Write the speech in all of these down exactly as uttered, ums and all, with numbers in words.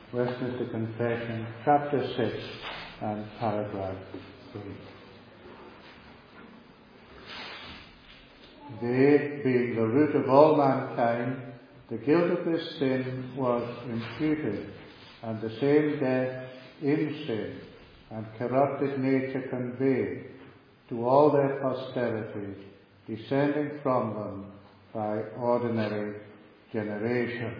Westminster Confession, chapter six and paragraph three. They, being the root of all mankind, the guilt of this sin was imputed, and the same death in sin and corrupted nature conveyed to all their posterity, descending from them by ordinary generation.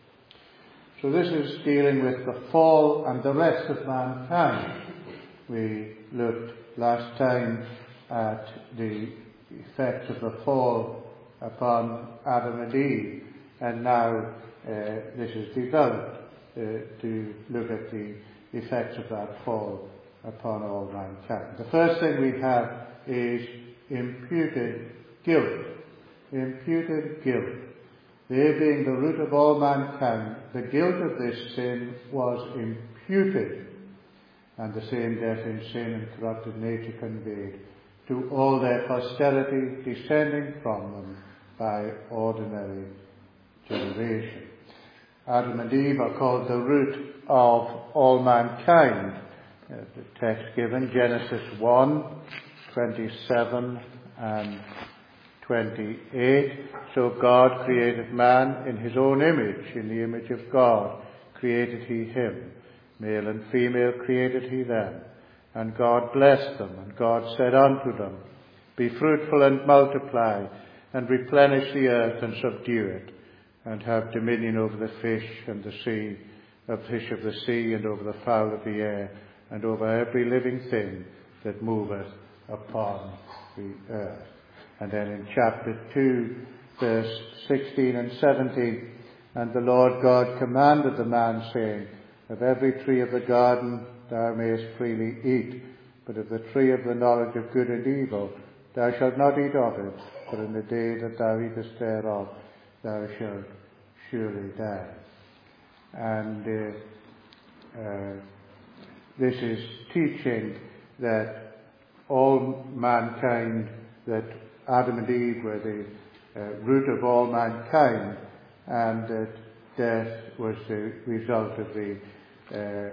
So this is dealing with the fall and the rest of mankind. We looked last time at the effects of the fall upon Adam and Eve, and now uh, this is developed uh, to look at the effects of that fall upon all mankind. The first thing we have is imputed guilt. Imputed guilt. They being the root of all mankind, the guilt of this sin was imputed, and the same death in sin and corrupted nature conveyed to all their posterity, descending from them by ordinary generation. Adam and Eve are called the root of all mankind. Uh, the text given, Genesis one, twenty-seven and twenty-eight. So God created man in his own image, in the image of God created he him. Male and female created he them. And God blessed them, and God said unto them, Be fruitful and multiply, and replenish the earth and subdue it, and have dominion over the fish and the sea, of fish of the sea, and over the fowl of the air, and over every living thing that moveth upon the earth. And then in chapter two, verse sixteen and seventeen, And the Lord God commanded the man, saying, Of every tree of the garden thou mayest freely eat, but of the tree of the knowledge of good and evil thou shalt not eat of it, for in the day that thou eatest thereof thou shalt surely die. And uh, uh, this is teaching that all mankind, that Adam and Eve were the uh, root of all mankind, and that death was the result of the uh,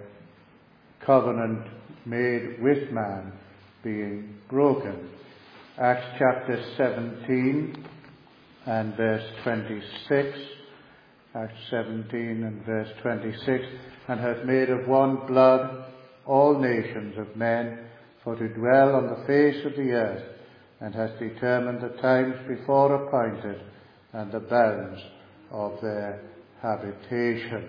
covenant made with man being broken. Acts chapter seventeen and verse twenty-six. Acts seventeen and verse twenty-six. And hath made of one blood all nations of men for to dwell on the face of the earth, and hath determined the times before appointed and the bounds of their habitation.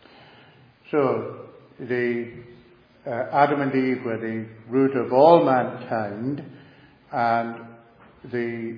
So the uh, Adam and Eve were the root of all mankind, and the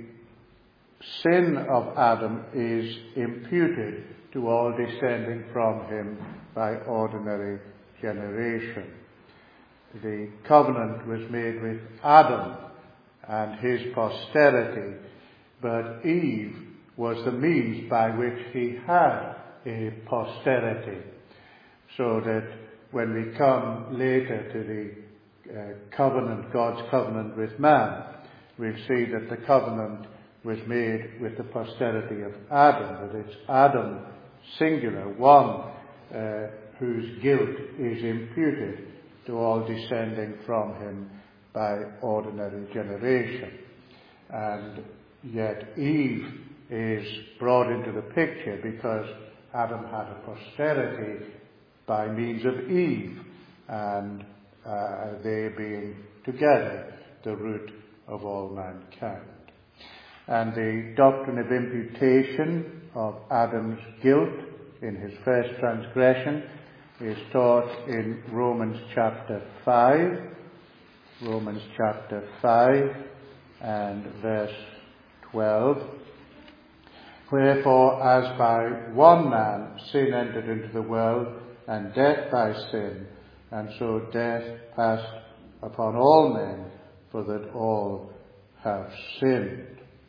sin of Adam is imputed to all descending from him by ordinary generation. The covenant was made with Adam and his posterity, but Eve was the means by which he had a posterity, so that when we come later to the uh, covenant, God's covenant with man, we'll see that the covenant was made with the posterity of Adam, that it's Adam, singular, one, uh, whose guilt is imputed to all descending from him by ordinary generation. And yet Eve is brought into the picture because Adam had a posterity by means of Eve, and uh, they being together the root of all mankind. And the doctrine of imputation of Adam's guilt in his first transgression is taught in Romans chapter five, Romans chapter five and verse twelve. Wherefore, as by one man sin entered into the world, and death by sin, and so death passed upon all men, for that all have sinned.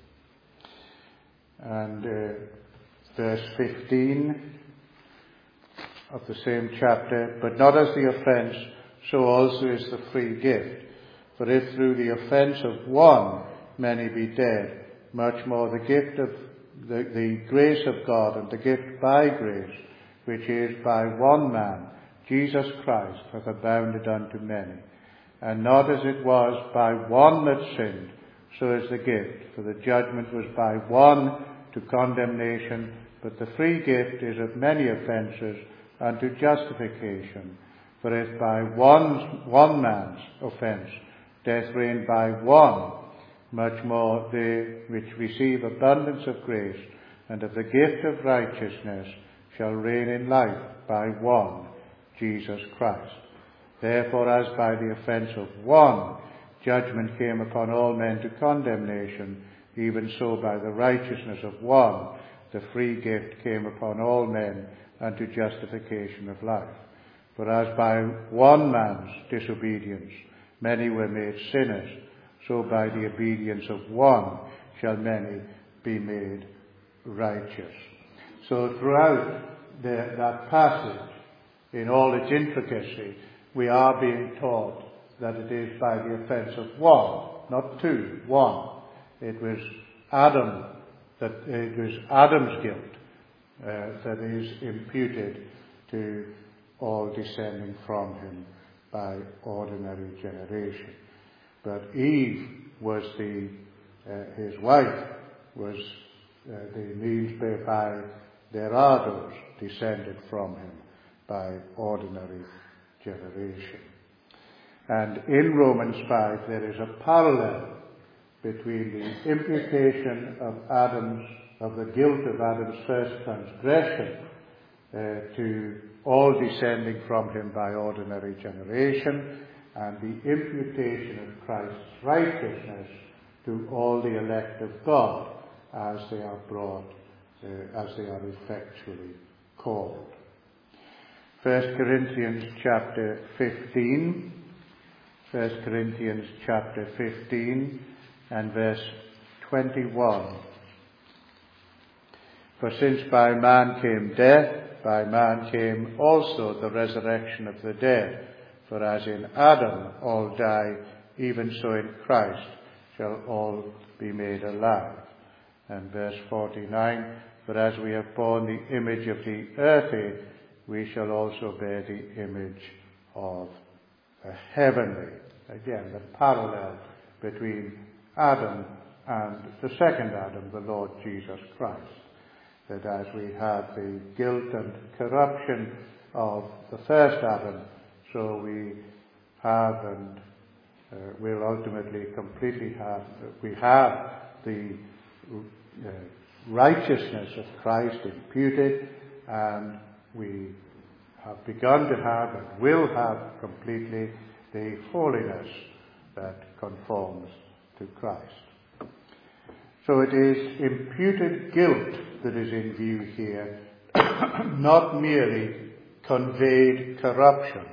And uh, verse fifteen of the same chapter, but not as the offence, so also is the free gift. For if through the offence of one many be dead, much more the gift of the, the grace of God and the gift by grace, which is by one man, Jesus Christ, hath abounded unto many. And not as it was by one that sinned, so is the gift. For the judgment was by one to condemnation, but the free gift is of many offences unto justification. For if by one, one man's offence death reigned by one, much more they which receive abundance of grace and of the gift of righteousness shall reign in life by one, Jesus Christ. Therefore, as by the offence of one judgment came upon all men to condemnation, even so by the righteousness of one the free gift came upon all men unto justification of life. For as by one man's disobedience many were made sinners, so by the obedience of one shall many be made righteous. So throughout the, that passage, in all its intricacy, we are being taught that it is by the offence of one, not two, one. It was Adam, that it was Adam's guilt uh, that is imputed to all descending from him by ordinary generation. But Eve was the, uh, his wife was uh, the means whereby their others descended from him by ordinary generation. And in Romans five there is a parallel between the imputation of Adam's, of the guilt of Adam's first transgression uh, to all descending from him by ordinary generation, and the imputation of Christ's righteousness to all the elect of God as they are brought, uh, as they are effectually called. First Corinthians chapter fifteen, First Corinthians chapter fifteen and verse twenty-one. For since by man came death, by man came also the resurrection of the dead. For as in Adam all die, even so in Christ shall all be made alive. And verse forty-nine, for as we have borne the image of the earthly, we shall also bear the image of the heavenly. Again, the parallel between Adam and the second Adam, the Lord Jesus Christ. That as we have the guilt and corruption of the first Adam, so we have and uh, will ultimately completely have, we have the uh, righteousness of Christ imputed, and we have begun to have and will have completely the holiness that conforms to Christ. So it is imputed guilt that is in view here, not merely conveyed corruption.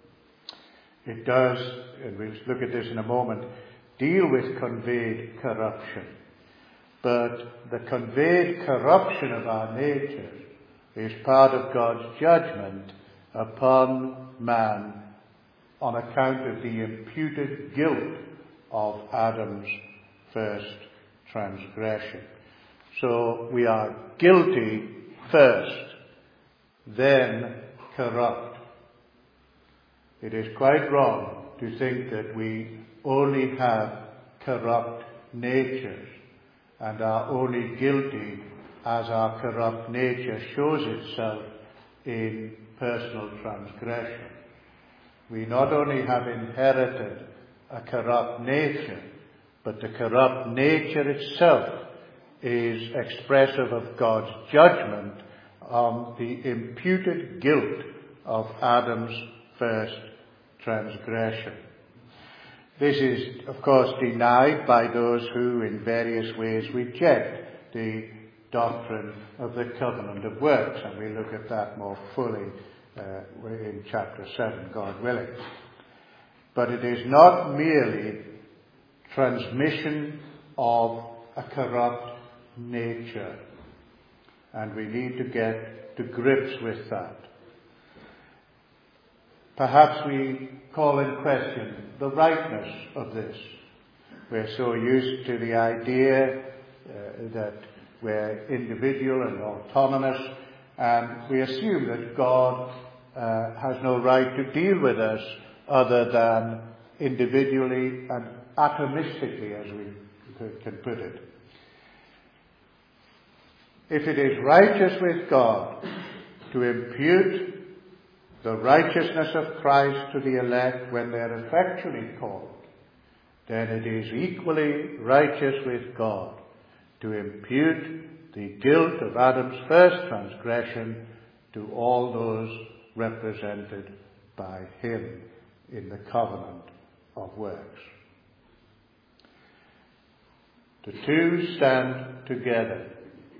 It does, and we'll look at this in a moment, deal with conveyed corruption. But the conveyed corruption of our nature is part of God's judgment upon man on account of the imputed guilt of Adam's first transgression. So we are guilty first, then corrupt. It is quite wrong to think that we only have corrupt natures and are only guilty as our corrupt nature shows itself in personal transgression. We not only have inherited a corrupt nature, but the corrupt nature itself is expressive of God's judgment on the imputed guilt of Adam's first transgression. This is, of course, denied by those who in various ways reject the doctrine of the covenant of works, and we look at that more fully uh, in chapter seven, God willing. But it is not merely transmission of a corrupt nature, and we need to get to grips with that. Perhaps we call in question the rightness of this. We're so used to the idea uh, that we're individual and autonomous, and we assume that God uh, has no right to deal with us other than individually and atomistically, as we can put it. If it is righteous with God to impute the righteousness of Christ to the elect when they are effectually called, then it is equally righteous with God to impute the guilt of Adam's first transgression to all those represented by him in the covenant of works. The two stand together.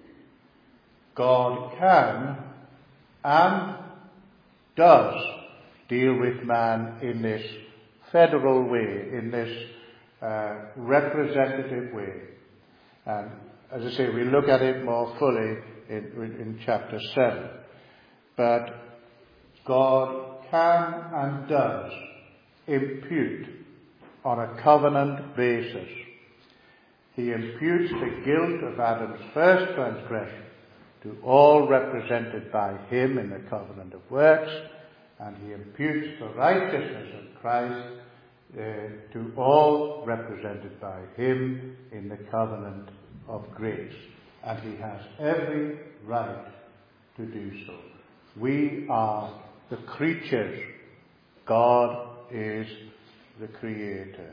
God can and does deal with man in this federal way, in this uh, representative way. And as I say, we look at it more fully in, in, in chapter seven. But God can and does impute on a covenant basis. He imputes the guilt of Adam's first transgression to all represented by him in the covenant of works, and he imputes the righteousness of Christ uh, to all represented by him in the covenant of grace. And he has every right to do so. We are the creatures. God is the creator.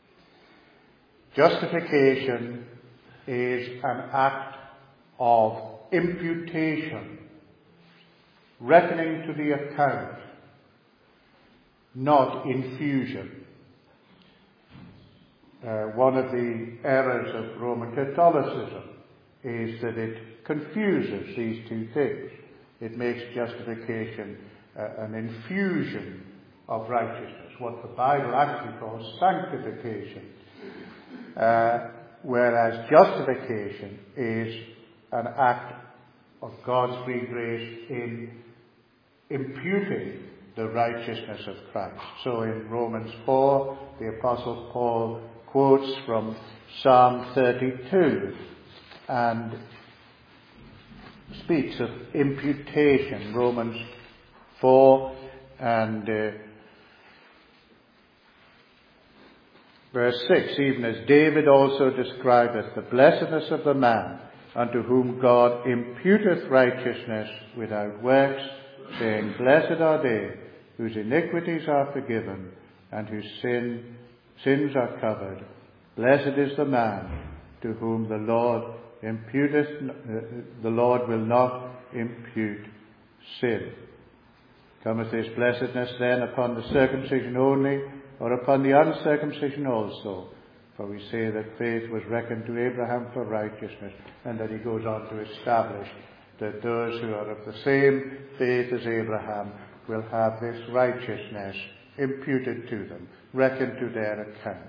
Justification is an act of imputation, reckoning to the account, not infusion. Uh, one of the errors of Roman Catholicism is that it confuses these two things. It makes justification uh, an infusion of righteousness, what the Bible actually calls sanctification. Uh, whereas justification is an act of God's free grace in imputing the righteousness of Christ. So in Romans four, the Apostle Paul quotes from Psalm thirty-two and speaks of imputation. Romans four and uh, verse six, even as David also describeth the blessedness of the man unto whom God imputeth righteousness without works, saying, Blessed are they whose iniquities are forgiven and whose sin, sins are covered. Blessed is the man to whom the Lord imputeth, uh, the Lord will not impute sin. Cometh this blessedness then upon the circumcision only, or upon the uncircumcision also? For we say that faith was reckoned to Abraham for righteousness, and that he goes on to establish that those who are of the same faith as Abraham will have this righteousness imputed to them, reckoned to their account.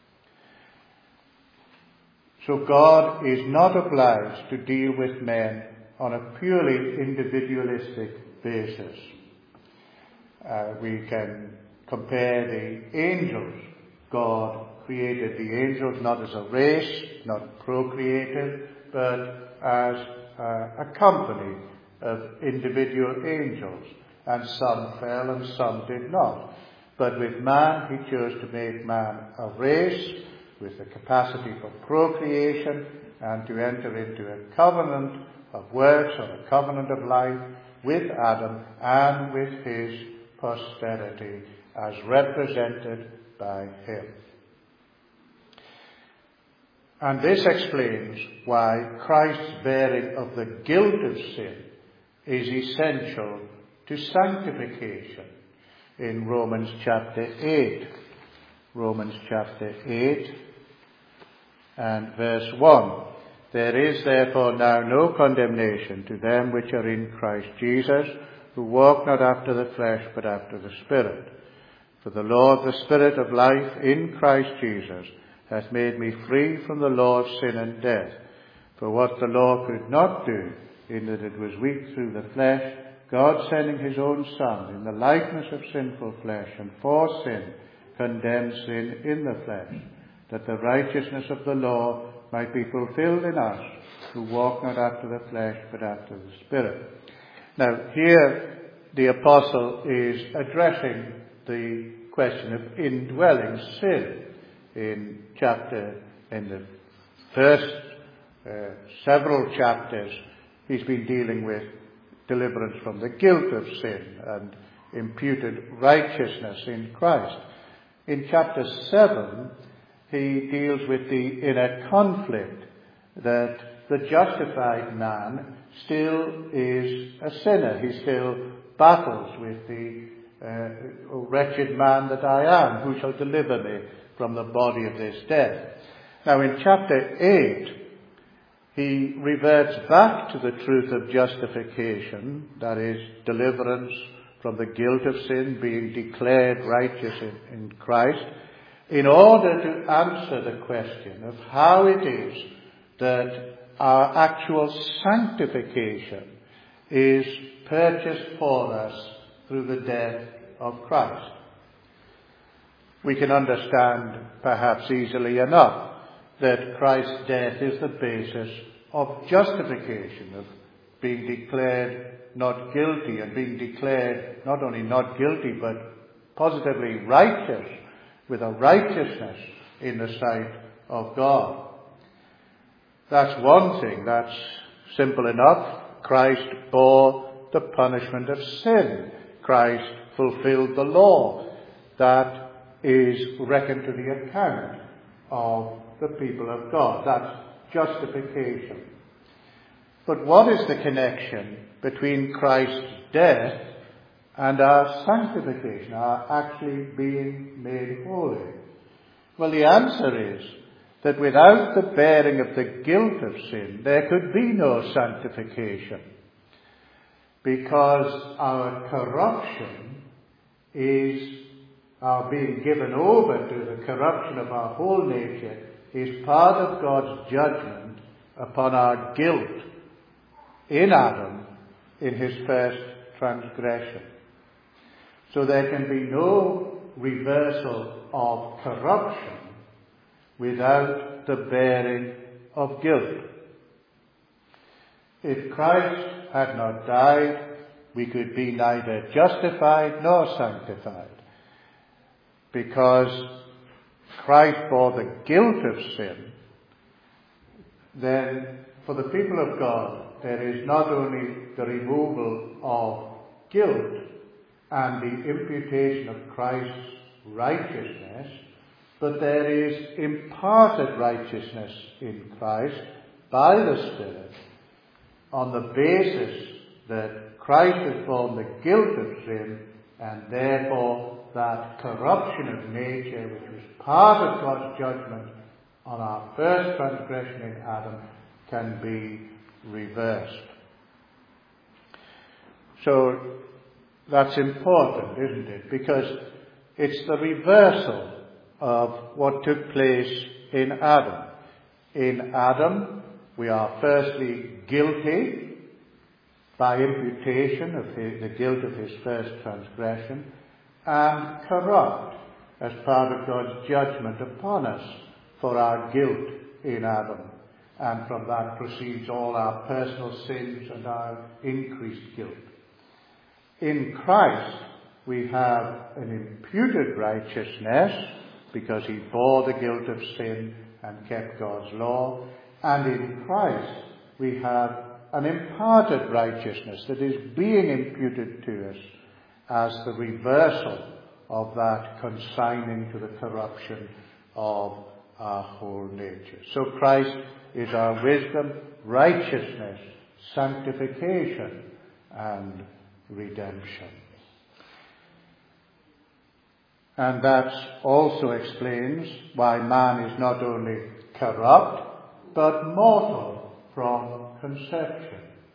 So God is not obliged to deal with men on a purely individualistic basis. Uh, we can compare the angels. God created the angels not as a race, not procreated, but as uh, a company of individual angels. And some fell and some did not. But with man, he chose to make man a race with the capacity for procreation and to enter into a covenant of works or a covenant of life with Adam and with his posterity as represented by him. And this explains why Christ's bearing of the guilt of sin is essential to sanctification. In Romans chapter eight, Romans chapter eight and verse one, There is therefore now no condemnation to them which are in Christ Jesus, who walk not after the flesh, but after the Spirit. For the law of the Spirit of life in Christ Jesus hath made me free from the law of sin and death. For what the law could not do, in that it was weak through the flesh, God sending his own Son in the likeness of sinful flesh, and for sin condemned sin in the flesh, that the righteousness of the law might be fulfilled in us, who walk not after the flesh, but after the Spirit. Now here the apostle is addressing the question of indwelling sin. In chapter, in the first uh, several chapters, he's been dealing with deliverance from the guilt of sin and imputed righteousness in Christ. In chapter seven, he deals with the inner conflict that the justified man still is a sinner. He still battles with the uh, wretched man that I am, who shall deliver me from the body of this death. Now in chapter eight, he reverts back to the truth of justification, that is, deliverance from the guilt of sin, being declared righteous in, in Christ, in order to answer the question of how it is that our actual sanctification is purchased for us through the death of Christ. We can understand perhaps easily enough that Christ's death is the basis of justification, of being declared not guilty, and being declared not only not guilty but positively righteous, with a righteousness in the sight of God. That's one thing. That's simple enough. Christ bore the punishment of sin. Christ fulfilled the law. That is reckoned to the account of the people of God. That's justification. But what is the connection between Christ's death and our sanctification, our actually being made holy? Well, the answer is that without the bearing of the guilt of sin, there could be no sanctification, because our corruption is, our being given over to the corruption of our whole nature, is part of God's judgment upon our guilt in Adam in his first transgression. So there can be no reversal of corruption without the bearing of guilt. If Christ had not died, we could be neither justified nor sanctified, because Christ bore the guilt of sin. Then for the people of God, there is not only the removal of guilt and the imputation of Christ's righteousness, but there is imparted righteousness in Christ by the Spirit, on the basis that Christ has borne the guilt of sin, and therefore that corruption of nature, which was part of God's judgment on our first transgression in Adam, can be reversed. So that's important, isn't it? Because it's the reversal of what took place in Adam. In Adam, we are firstly guilty by imputation of his, the guilt of his first transgression, and corrupt as part of God's judgment upon us for our guilt in Adam. And from that proceeds all our personal sins and our increased guilt. In Christ, we have an imputed righteousness because he bore the guilt of sin and kept God's law. And in Christ, we have an imparted righteousness that is being imputed to us as the reversal of that consigning to the corruption of our whole nature. So Christ is our wisdom, righteousness, sanctification, and redemption. And that also explains why man is not only corrupt, but mortal from conception.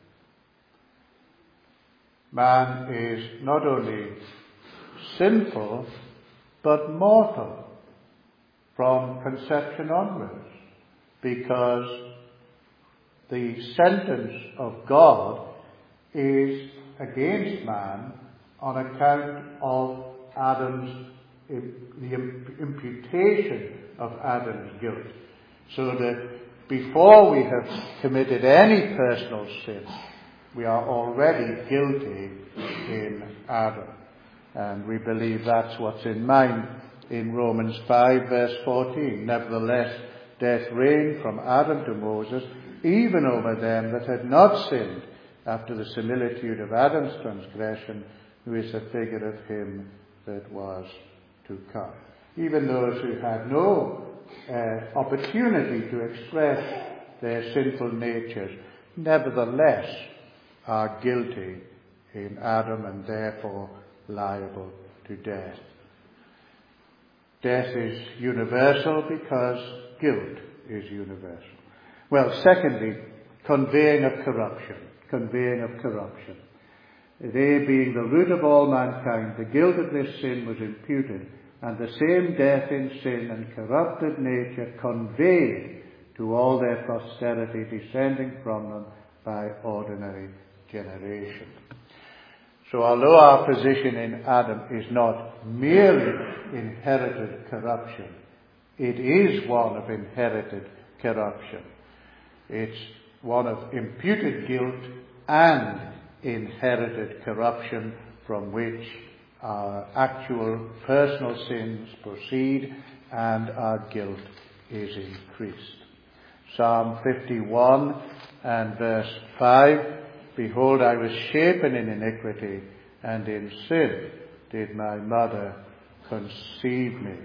Man is not only sinful, but mortal from conception onwards, because the sentence of God is against man on account of Adam's, the imputation of Adam's guilt. So that before we have committed any personal sin, We are already guilty in Adam. And we believe that's what's in mind in Romans five, verse fourteen. Nevertheless, death reigned from Adam to Moses, even over them that had not sinned, after the similitude of Adam's transgression, who is the figure of him that was to come. Even those who had no uh, opportunity to express their sinful natures, nevertheless are guilty in Adam and therefore liable to death. Death is universal because guilt is universal. Well, secondly, conveying of corruption. Conveying of corruption. They being the root of all mankind, the guilt of this sin was imputed, and the same death in sin and corrupted nature conveyed to all their posterity descending from them by ordinary generation. So although our position in Adam is not merely inherited corruption, it is one of inherited corruption. It's one of imputed guilt and inherited corruption from which our actual personal sins proceed and our guilt is increased. Psalm fifty-one and verse five, Behold, I was shapen in iniquity, and in sin did my mother conceive me.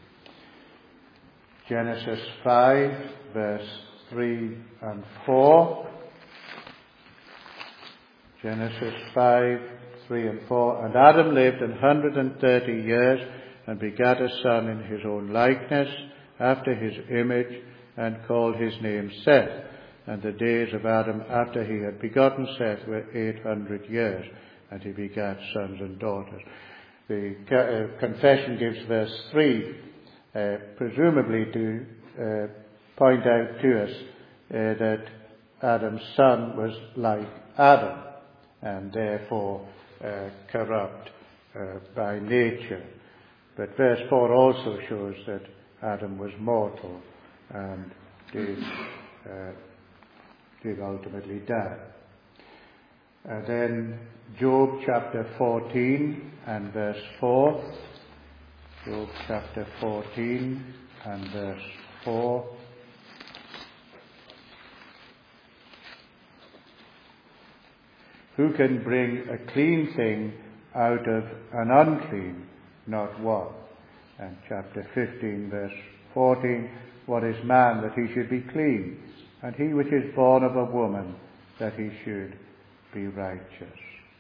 Genesis five, verse three and four. Genesis five, three and four. And Adam lived an hundred and thirty years, and begat a son in his own likeness, after his image, and called his name Seth. And the days of Adam after he had begotten Seth were eight hundred years, and he begat sons and daughters. The uh, confession gives verse three, uh, presumably to uh, point out to us uh, that Adam's son was like Adam, and therefore uh, corrupt uh, by nature. But verse four also shows that Adam was mortal and did, uh, did ultimately die. And then Job chapter fourteen and verse four. Job chapter fourteen and verse four. Who can bring a clean thing out of an unclean? Not one. And chapter fifteen, verse fourteen, What is man that he should be clean? And he which is born of a woman that he should be righteous.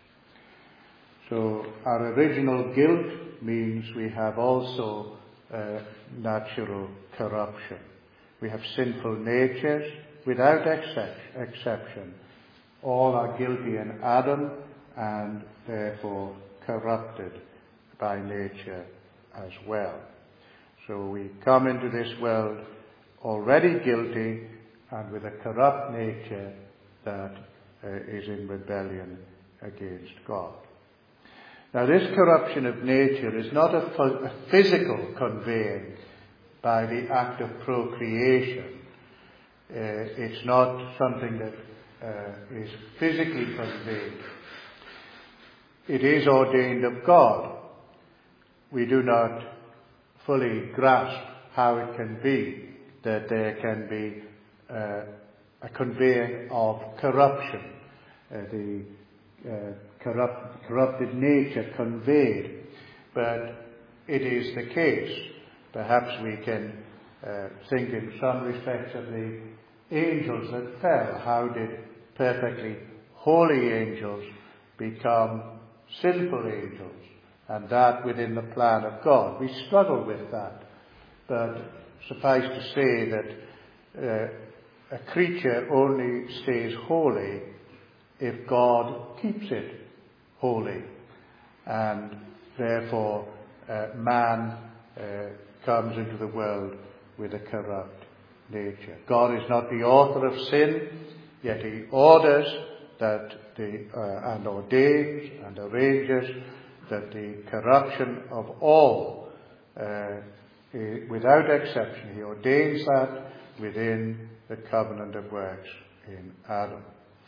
So our original guilt means we have also uh, natural corruption. We have sinful natures without excep- exception. All are guilty in Adam and therefore corrupted by nature as well. So we come into this world already guilty and with a corrupt nature that uh, is in rebellion against God. Now this corruption of nature is not a, ph- a physical conveying by the act of procreation. Uh, it's not something that uh, is physically conveyed. It is ordained of God. We do not fully grasp how it can be that there can be uh, a conveying of corruption, uh, the uh, corrupt, corrupted nature conveyed. But it is the case. Perhaps we can uh, think in some respects of the angels that fell. How did perfectly holy angels become sinful angels? And that within the plan of God. We struggle with that. But suffice to say that uh, a creature only stays holy if God keeps it holy. And therefore uh, man uh, comes into the world with a corrupt nature. God is not the author of sin, yet he orders that the, uh, and ordains and arranges that the corruption of all, uh, without exception, he ordains that within the covenant of works in Adam.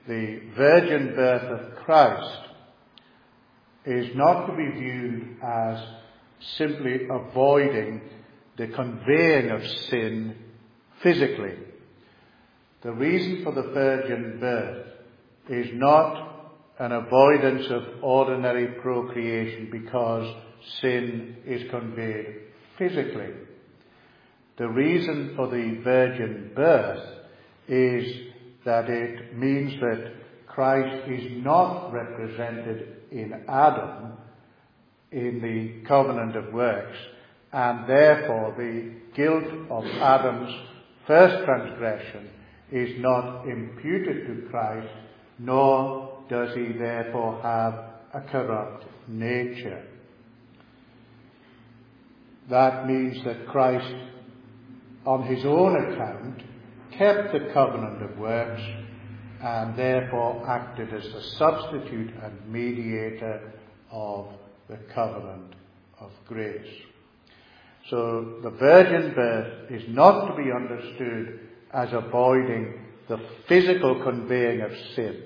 the virgin birth of Christ is not to be viewed as simply avoiding the conveying of sin physically. The reason for the virgin birth is not an avoidance of ordinary procreation because sin is conveyed physically. The reason for the virgin birth is that it means that Christ is not represented in Adam in the covenant of works, and therefore the guilt of Adam's first transgression is not imputed to Christ, nor does he therefore have a corrupt nature. That means that Christ, on his own account, kept the covenant of works and therefore acted as the substitute and mediator of the covenant of grace. So the virgin birth is not to be understood as avoiding the physical conveying of sin.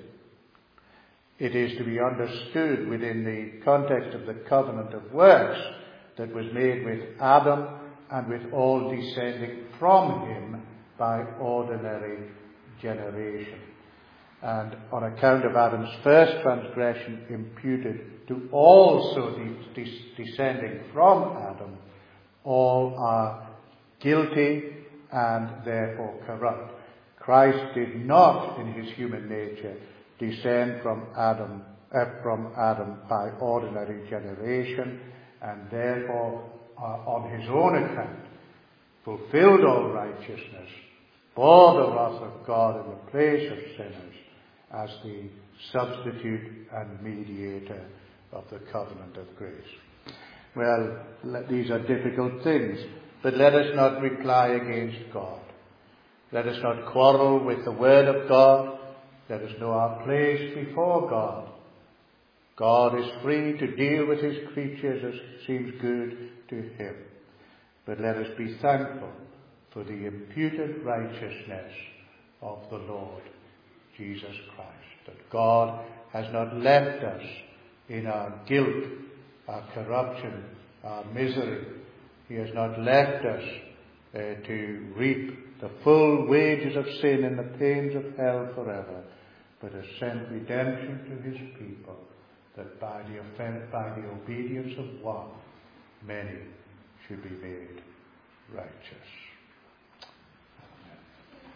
It is to be understood within the context of the covenant of works that was made with Adam and with all descending from him by ordinary generation. And on account of Adam's first transgression imputed to all so de- de- descending from Adam, all are guilty and therefore corrupt. Christ did not, in his human nature, descend from Adam, uh, from Adam by ordinary generation, and therefore, uh, on his own account, fulfilled all righteousness, bore the wrath of God in the place of sinners, as the substitute and mediator of the covenant of grace. Well, these are difficult things, but let us not reply against God. Let us not quarrel with the word of God. Let us know our place before God. God is free to deal with his creatures as seems good to him. But let us be thankful for the imputed righteousness of the Lord Jesus Christ, that God has not left us in our guilt, our corruption, our misery. He has not left us uh, to reap the full wages of sin and the pains of hell forever, but has sent redemption to his people, that by the, offense, by the obedience of one, many should be made righteous.